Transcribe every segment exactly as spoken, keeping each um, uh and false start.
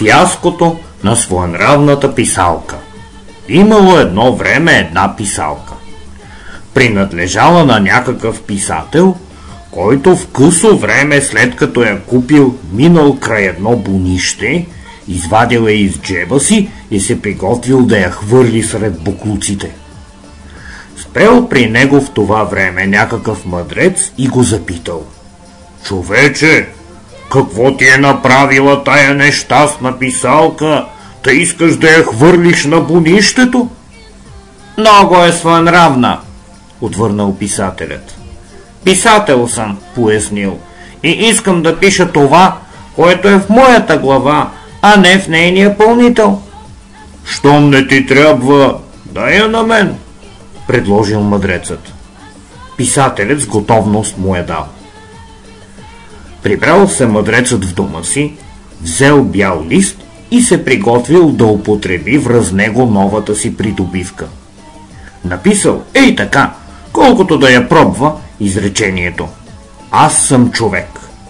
Фиаското на своенравната писалка. Имало едно време една писалка. Принадлежала на някакъв писател, който в късо време, след като я купил, минал край едно бунище, извадил я из джеба си и се приготвил да я хвърли сред буклуците. Спрел при него в това време някакъв мъдрец и го запитал: „Човече, какво ти е направила тая нещастна писалка? Та искаш да я хвърлиш на бунището?“ „Много е своенравна“, отвърнал писателят. „Писател съм“, пояснил, „и искам да пиша това, което е в моята глава, а не в нейния пълнител.“ „Щом не ти трябва, дай я на мен“, предложил мъдрецът. Писателят с готовност му е дал. Прибрал се мъдрецът в дома си, взел бял лист и се приготвил да употреби връз него новата си придобивка. Написал, ей така, колкото да я пробва, изречението: „Аз съм човек“.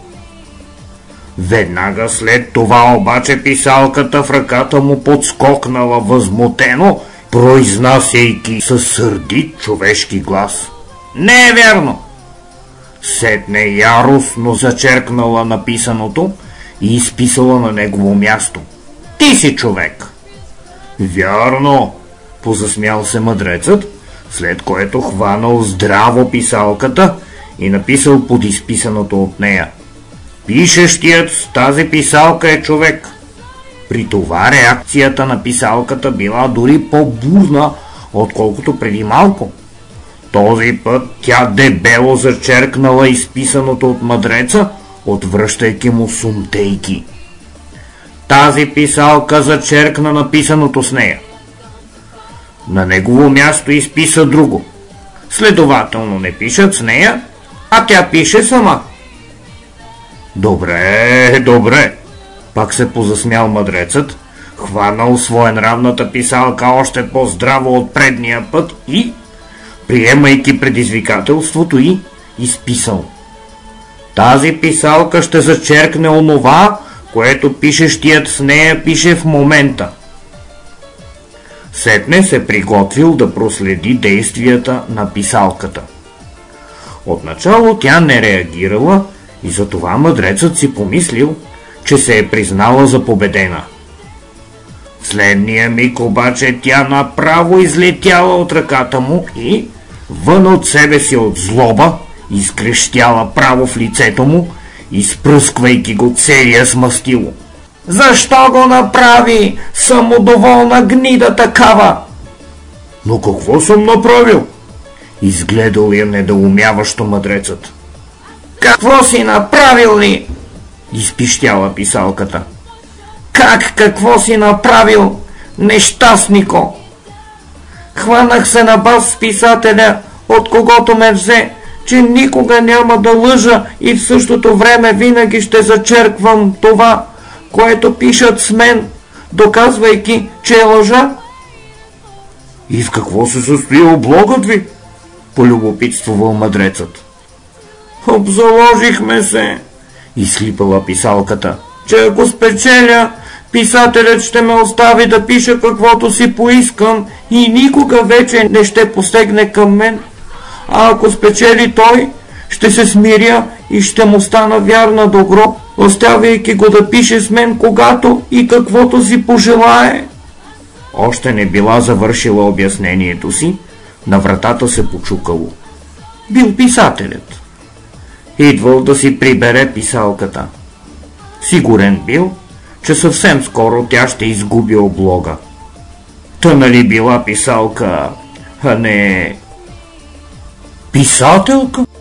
Веднага след това обаче писалката в ръката му подскокнала възмутено, произнасяйки със сърдит човешки глас: „Не е вярно!“ Сетне яростно зачеркнала написаното и изписала на негово място: „Ти си човек!“ „Вярно!“ позасмял се мъдрецът, след което хванал здраво писалката и написал под изписаното от нея: „Пишещият с тази писалка е човек.“ При това реакцията на писалката била дори по-бурна, отколкото преди малко. Този път тя дебело зачеркнала изписаното от мъдреца, отвръщайки му сумтейки. Тази писалка зачеркна написаното с нея. На негово място изписа друго. Следователно не пишат с нея, а тя пише сама. „Добре, добре“, пак се позасмял мъдрецът, хванал своенравната писалка още по-здраво от предния път и, приемайки предизвикателството й, изписал: „Тази писалка ще зачеркне онова, което пишещият с нея пише в момента.“ Сетне се приготвил да проследи действията на писалката. Отначало тя не реагирала и затова мъдрецът си помислил, че се е признала за победена. В следния миг обаче тя направо излетяла от ръката му и, вън от себе си от злоба, изкрещяла право в лицето му, изпръсквайки го целия с мастило: „Защо го направи? Самодоволна гнида такава!“ „Но какво съм направил?“ изгледал я недоумяващо мъдрецът. „Какво си направил ли?“ изпищяла писалката. „Как какво си направил, нещастнико? Хванах се на бас с писателя, от когото ме взе, че никога няма да лъжа и в същото време винаги ще зачерквам това, което пишат с мен, доказвайки, че е лъжа.“ „И в какво се състои облогът ви?“ полюбопитствувал мъдрецът. „Обзаложихме се“, изхлипала писалката, „че ако спечеля, писателят ще ме остави да пиша каквото си поискам и никога вече не ще посегне към мен. А ако спечели той, ще се смиря и ще му стана вярна до гроб, оставяйки го да пише с мен когато и каквото си пожелае.“ Още не била завършила обяснението си, на вратата се почукало. Бил писателят. Идвал да си прибере писалката. Сигурен бил, че съвсем скоро тя ще изгуби облога. Та нали била писалка, а не писателка?